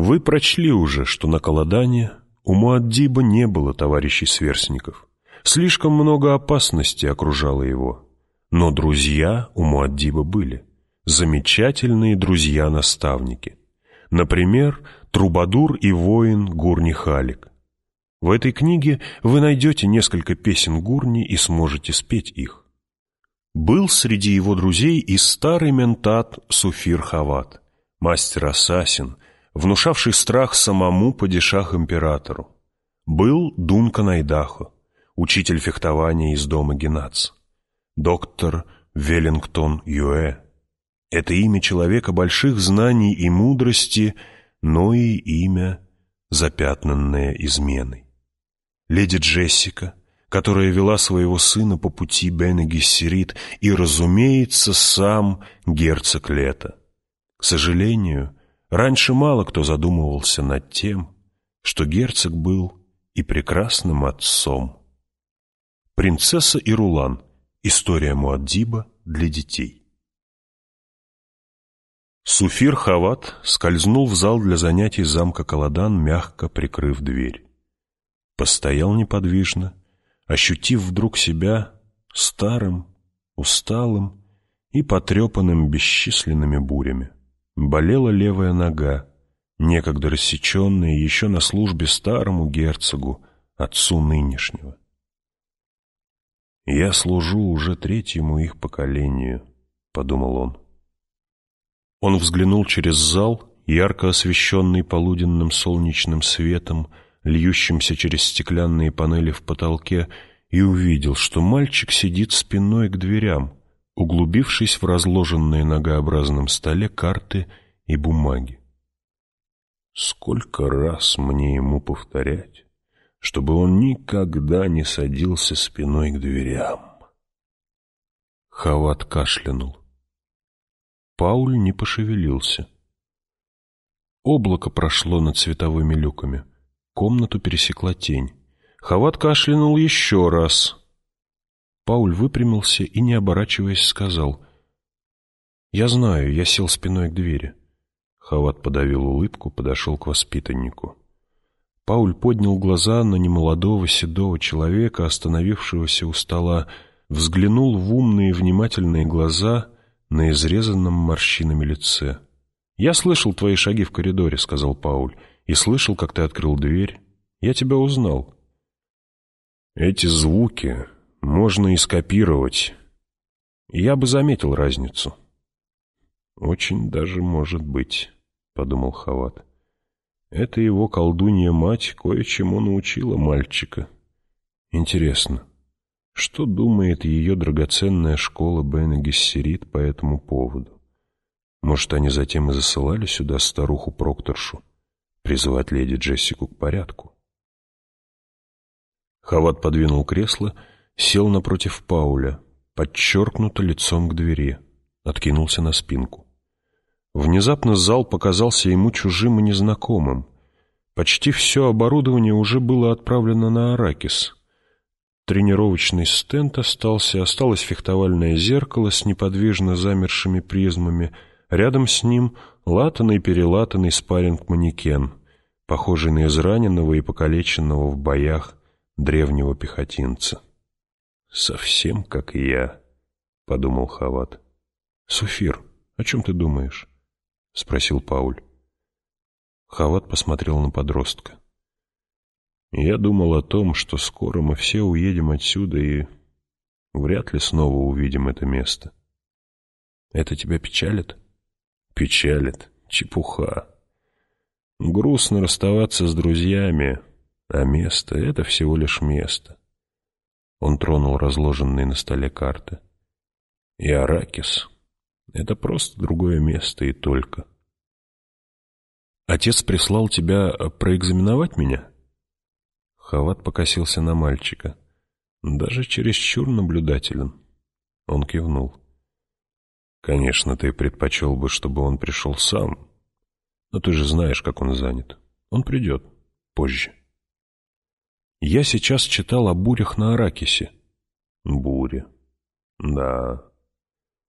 Вы прочли уже, что на Каладане у Муаддиба не было товарищей-сверстников. Слишком много опасностей окружало его. Но друзья у Муаддиба были. Замечательные друзья-наставники. Например, трубадур и воин Гурни Халик. В этой книге вы найдете несколько песен Гурни и сможете спеть их. Был среди его друзей и старый ментат Суфир Хават, мастер-ассасин, внушавший страх самому падишах-императору. Был Дункан Айдахо, учитель фехтования из дома Генац. Доктор Веллингтон Юэ. Это имя человека больших знаний и мудрости, но и имя, запятнанное изменой. Леди Джессика, которая вела своего сына по пути Бене Гессерит, и, разумеется, сам герцог Лето. К сожалению, раньше мало кто задумывался над тем, что герцог был и прекрасным отцом. Принцесса и Рулан. История Муаддиба для детей. Суфир Хават скользнул в зал для занятий замка Каладан, мягко прикрыв дверь. Постоял неподвижно, ощутив вдруг себя старым, усталым и потрепанным бесчисленными бурями. Болела левая нога, некогда рассеченная еще на службе старому герцогу, отцу нынешнего. «Я служу уже третьему их поколению», — подумал он. Он взглянул через зал, ярко освещенный полуденным солнечным светом, льющимся через стеклянные панели в потолке, и увидел, что мальчик сидит спиной к дверям, углубившись в разложенные на Г-образном столе карты и бумаги. Сколько раз мне ему повторять, чтобы он никогда не садился спиной к дверям? Хават кашлянул. Пауль не пошевелился. Облако прошло над световыми люками. Комнату пересекла тень. Хават кашлянул еще раз. Пауль выпрямился и, не оборачиваясь, сказал: «Я знаю, я сел спиной к двери». Хават подавил улыбку, подошел к воспитаннику. Пауль поднял глаза на немолодого седого человека, остановившегося у стола, взглянул в умные внимательные глаза на изрезанном морщинами лице. «Я слышал твои шаги в коридоре», — сказал Пауль, — «и слышал, как ты открыл дверь. Я тебя узнал». «Эти звуки можно и скопировать. Я бы заметил разницу». «Очень даже может быть», — подумал Хават. «Это его колдунья-мать кое-чему научила мальчика. Интересно, что думает ее драгоценная школа Бене Гессерит по этому поводу? Может, они затем и засылали сюда старуху-прокторшу призывать леди Джессику к порядку?» Хават подвинул кресло, сел напротив Пауля, подчеркнуто лицом к двери, откинулся на спинку. Внезапно зал показался ему чужим и незнакомым. Почти все оборудование уже было отправлено на Аракис. Тренировочный стенд осталось фехтовальное зеркало с неподвижно замершими призмами. Рядом с ним латанный-перелатанный спарринг-манекен, похожий на израненного и покалеченного в боях древнего пехотинца. «Совсем как я», — подумал Хават. «Суфир, о чем ты думаешь?» — спросил Пауль. Хават посмотрел на подростка. «Я думал о том, что скоро мы все уедем отсюда и вряд ли снова увидим это место». «Это тебя печалит?» «Печалит? Чепуха. Грустно расставаться с друзьями, а место — это всего лишь место». Он тронул разложенные на столе карты. «И Аракис — это просто другое место и только». «Отец прислал тебя проэкзаменовать меня?» Хават покосился на мальчика. «Даже чересчур наблюдателен». Он кивнул. «Конечно, ты предпочел бы, чтобы он пришел сам, но ты же знаешь, как он занят. Он придет позже». «Я сейчас читал о бурях на Аракисе». «Бури? Да.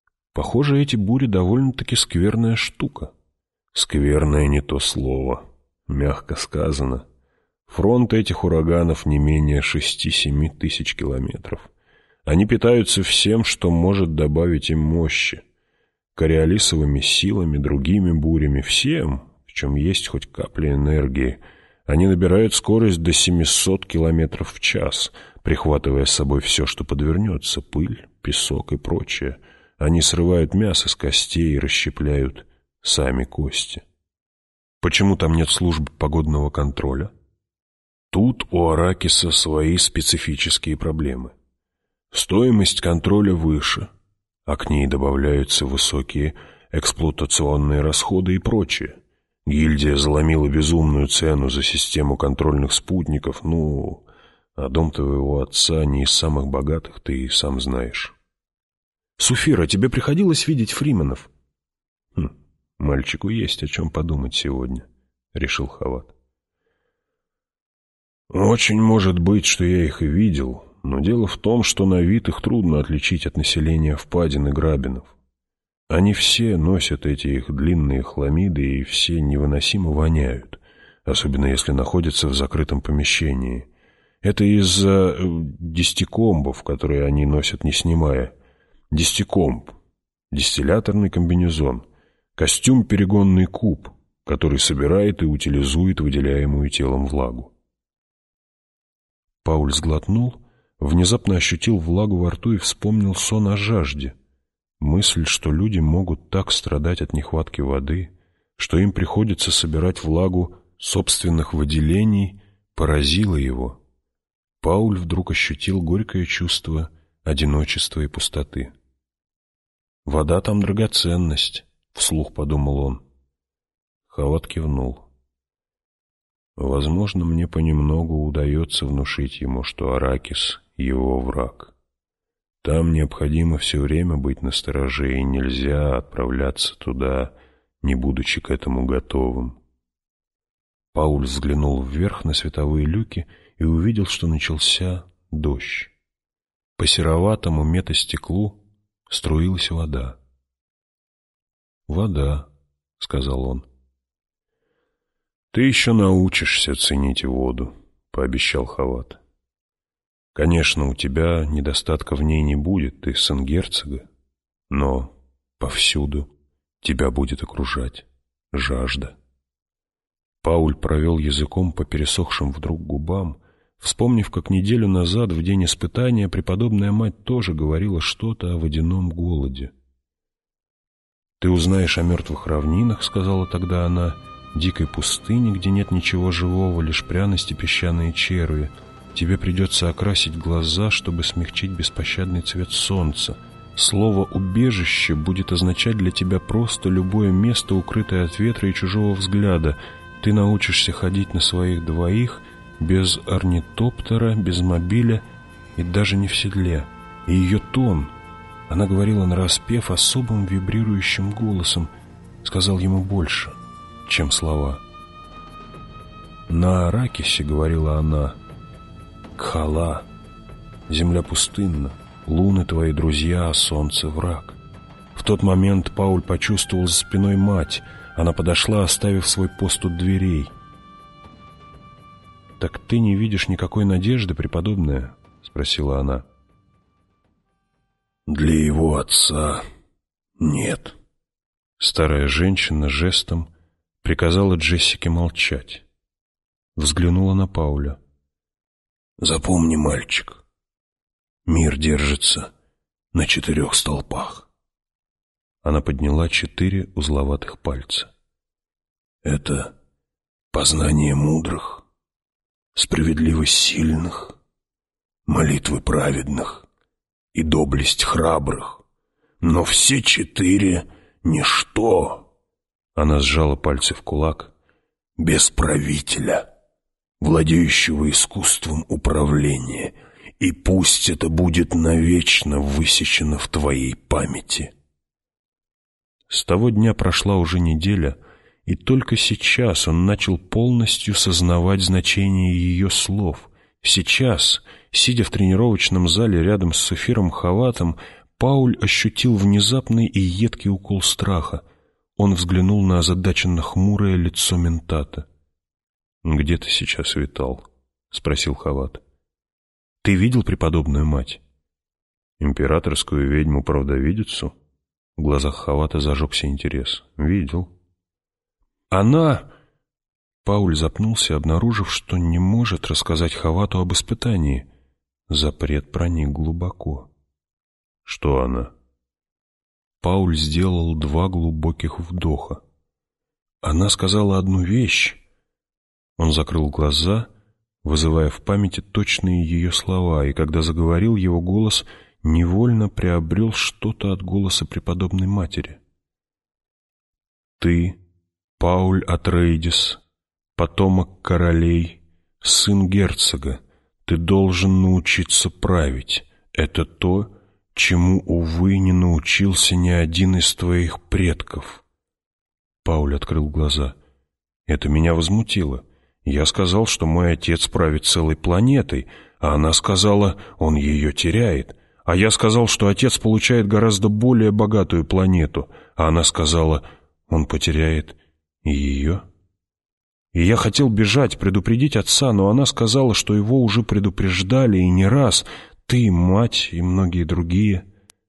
Похоже, эти бури довольно-таки скверная штука». «Скверное не то слово», Мягко сказано. Фронт этих ураганов не менее 6-7 тысяч километров. Они питаются всем, что может добавить им мощи. Кориолисовыми силами, другими бурями, всем, в чем есть хоть капля энергии. Они набирают скорость до 700 километров в час, прихватывая с собой все, что подвернется, пыль, песок и прочее. Они срывают мясо с костей и расщепляют сами кости. Почему там нет службы погодного контроля? Тут у Аракиса свои специфические проблемы. Стоимость контроля выше, а к ней добавляются высокие эксплуатационные расходы и прочее. Гильдия заломила безумную цену за систему контрольных спутников, а дом твоего отца не из самых богатых, ты и сам знаешь. Суфира, тебе приходилось видеть Фрименов? Мальчику есть о чем подумать сегодня, решил Хават. Очень может быть, что я их и видел, но дело в том, что на вид их трудно отличить от населения впадин и грабинов. Они все носят эти их длинные хламиды и все невыносимо воняют, особенно если находятся в закрытом помещении. Это из-за дистикомбов, которые они носят не снимая. Дистикомб, дистилляторный комбинезон, костюм-перегонный куб, который собирает и утилизует выделяемую телом влагу. Пауль сглотнул, внезапно ощутил влагу во рту и вспомнил сон о жажде. Мысль, что люди могут так страдать от нехватки воды, что им приходится собирать влагу собственных выделений, поразила его. Пауль вдруг ощутил горькое чувство одиночества и пустоты. «Вода там драгоценность», — вслух подумал он. Хават кивнул. Возможно, мне понемногу удается внушить ему, что Аракис — его враг. Там необходимо все время быть настороже, и нельзя отправляться туда, не будучи к этому готовым. Пауль взглянул вверх на световые люки и увидел, что начался дождь. По сероватому метастеклу струилась вода. «Вода», — сказал он. «Ты еще научишься ценить воду», — пообещал Хават. «Конечно, у тебя недостатка в ней не будет, ты сын герцога, но повсюду тебя будет окружать жажда». Пауль провел языком по пересохшим вдруг губам, вспомнив, как неделю назад, в день испытания, преподобная мать тоже говорила что-то о водяном голоде. «Ты узнаешь о мертвых равнинах», — сказала тогда она, — «дикой пустыне, где нет ничего живого, лишь пряности, песчаные черви. Тебе придется окрасить глаза, чтобы смягчить беспощадный цвет солнца. Слово «убежище» будет означать для тебя просто любое место, укрытое от ветра и чужого взгляда. Ты научишься ходить на своих двоих, без орнитоптера, без мобиля и даже не в седле». И ее тон, она говорила нараспев особым вибрирующим голосом, сказал ему больше, чем слова. «На Аракисе, — говорила она, — Кхала, земля пустынна, луны твои друзья, а солнце враг». В тот момент Пауль почувствовал за спиной мать. Она подошла, оставив свой пост у дверей. «Так ты не видишь никакой надежды, преподобная?» — спросила она. «Для его отца нет». Старая женщина жестом приказала Джессике молчать. Взглянула на Пауля. «Запомни, мальчик, мир держится на 4 столпах». Она подняла 4 узловатых пальца. «Это познание мудрых, справедливость сильных, молитвы праведных и доблесть храбрых. Но все 4 — ничто». Она сжала пальцы в кулак. «Без правителя, владеющего искусством управления, и пусть это будет навечно высечено в твоей памяти». С того дня прошла уже неделя, и только сейчас он начал полностью сознавать значение ее слов. Сейчас, сидя в тренировочном зале рядом с Суфиром Хаватом, Пауль ощутил внезапный и едкий укол страха. Он взглянул на озадаченно хмурое лицо ментата. «Где ты сейчас витал?» — спросил Хават. «Ты видел преподобную мать?» «Императорскую ведьму-правдовидицу?» В глазах Хавата зажегся интерес. «Видел». «Она...» Пауль запнулся, обнаружив, что не может рассказать Хавату об испытании. Запрет проник глубоко. «Что она?» Пауль сделал 2 глубоких вдоха. Она сказала одну вещь. Он закрыл глаза, вызывая в памяти точные ее слова, и когда заговорил, его голос невольно приобрел что-то от голоса преподобной матери. «Ты, Пауль Атрейдис, потомок королей, сын герцога, ты должен научиться править. Это то, чему, увы, не научился ни один из твоих предков». Пауль открыл глаза. Это меня возмутило. Я сказал, что мой отец правит целой планетой, а она сказала, он ее теряет. А я сказал, что отец получает гораздо более богатую планету, а она сказала, он потеряет и ее. И я хотел бежать, предупредить отца, но она сказала, что его уже предупреждали и не раз, ты, мать и многие другие.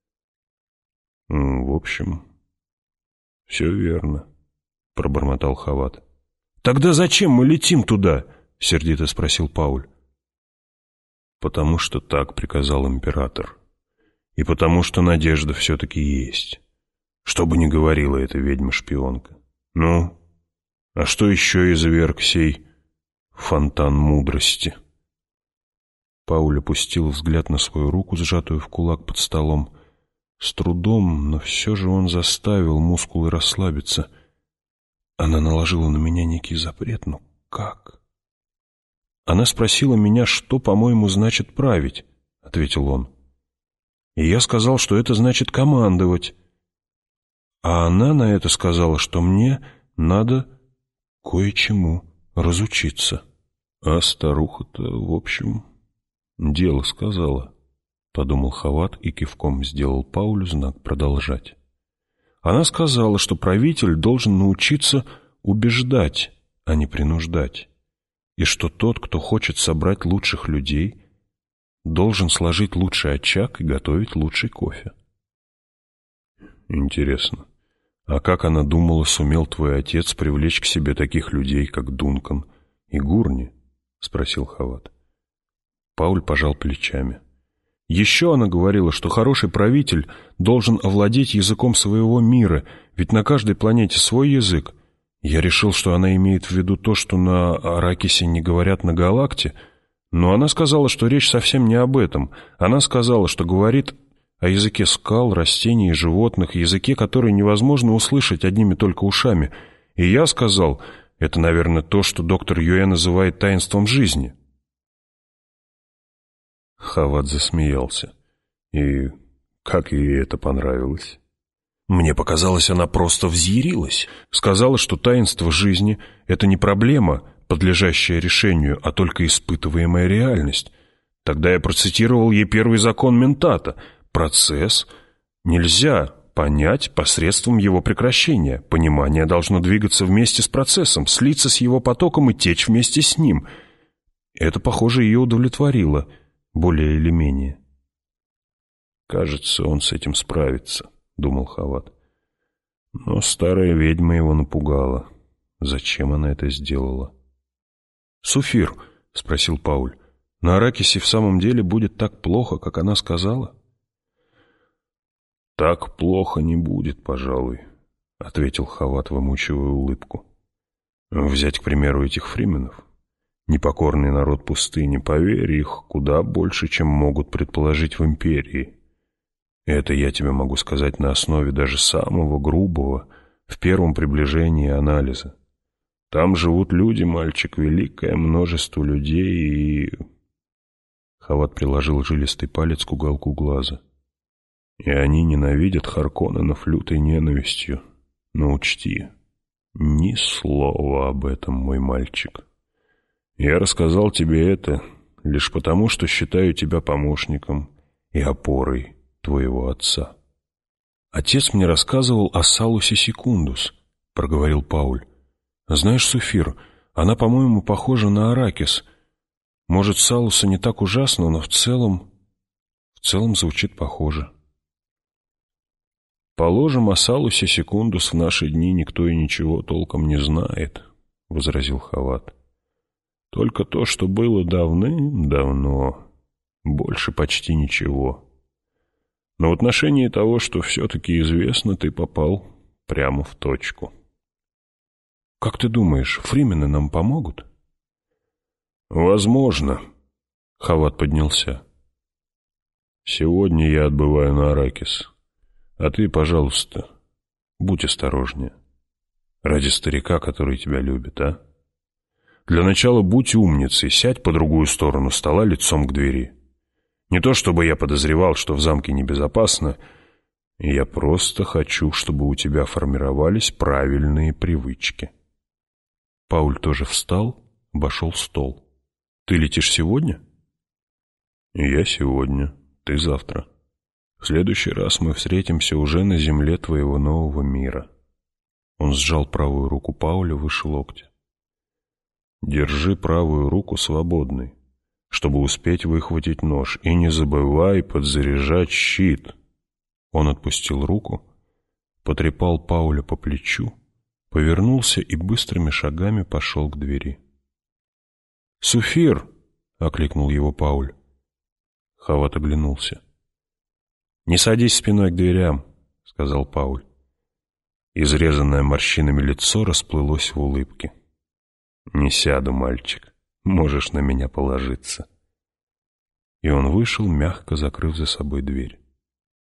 В общем, все верно, пробормотал Хават. Тогда зачем мы летим туда? Сердито спросил Пауль. Потому что так приказал император. И потому что надежда все-таки есть. Что бы ни говорила эта ведьма-шпионка. Ну, а что еще изверг сей фонтан мудрости? Пауль опустил взгляд на свою руку, сжатую в кулак под столом. С трудом, но все же он заставил мускулы расслабиться. Она наложила на меня некий запрет, но как? Она спросила меня, что, по-моему, значит править, — ответил он. И я сказал, что это значит командовать. А она на это сказала, что мне надо кое-чему разучиться. А старуха-то, в общем, дело сказала, — подумал Хават и кивком сделал Паулю знак продолжать. Она сказала, что правитель должен научиться убеждать, а не принуждать, и что тот, кто хочет собрать лучших людей, должен сложить лучший очаг и готовить лучший кофе. Интересно, а как она думала, сумел твой отец привлечь к себе таких людей, как Дункан и Гурни? — спросил Хават. Пауль пожал плечами. Еще она говорила, что хороший правитель должен овладеть языком своего мира, ведь на каждой планете свой язык. Я решил, что она имеет в виду то, что на Аракисе не говорят на Галакте, но она сказала, что речь совсем не об этом. Она сказала, что говорит о языке скал, растений и животных, языке, который невозможно услышать одними только ушами. И я сказал, это, наверное, то, что доктор Юэ называет таинством жизни. Хават засмеялся. И как ей это понравилось? Мне показалось, она просто взъярилась. Сказала, что таинство жизни — это не проблема, подлежащая решению, а только испытываемая реальность. Тогда я процитировал ей первый закон Ментата. Процесс нельзя понять посредством его прекращения. Понимание должно двигаться вместе с процессом, слиться с его потоком и течь вместе с ним. Это, похоже, ее удовлетворило, более или менее. «Кажется, он с этим справится», — думал Хават. Но старая ведьма его напугала. Зачем она это сделала? «Суфир», — спросил Пауль, — «на Аракисе в самом деле будет так плохо, как она сказала?» «Так плохо не будет, пожалуй», — ответил Хават, вымучивая улыбку. «Взять, к примеру, этих фрименов. Непокорный народ пустыни, поверь, их куда больше, чем могут предположить в империи. Это я тебе могу сказать на основе даже самого грубого, в первом приближении анализа. Там живут люди, мальчик, великое множество людей, и...» Хават приложил жилистый палец к уголку глаза. «И они ненавидят Харконненов лютой ненавистью. Но учти, ни слова об этом, мой мальчик. Я рассказал тебе это лишь потому, что считаю тебя помощником и опорой твоего отца». «Отец мне рассказывал о Салусе Секундус», — проговорил Пауль. «Знаешь, Суфир, Она, по-моему, похожа на аракис. Может, салуса не так ужасно, но в целом звучит похоже. Положим, о салусе секундус в наши дни никто и ничего толком не знает, — возразил Хават. Только то, что было давным-давно, больше почти ничего. Но в отношении того, что все-таки известно, ты попал прямо в точку. Как ты думаешь, фримены нам помогут? Возможно. Хават поднялся. Сегодня я отбываю на Аракис. А ты, пожалуйста, будь осторожнее. Ради старика, который тебя любит, а? Для начала будь умницей, сядь по другую сторону стола лицом к двери. Не то чтобы я подозревал, что в замке небезопасно, я просто хочу, чтобы у тебя формировались правильные привычки. Пауль тоже встал, обошел стол. Ты летишь сегодня? Я сегодня, ты завтра. В следующий раз мы встретимся уже на земле твоего нового мира. Он сжал правую руку Пауля выше локтя. Держи правую руку свободной, чтобы успеть выхватить нож, и не забывай подзаряжать щит. Он отпустил руку, потрепал Пауля по плечу, повернулся и быстрыми шагами пошел к двери. «Суфир!» — окликнул его Пауль. Хават оглянулся. «Не садись спиной к дверям», — сказал Пауль. Изрезанное морщинами лицо расплылось в улыбке. «Не сяду, мальчик, можешь на меня положиться». И он вышел, мягко закрыв за собой дверь.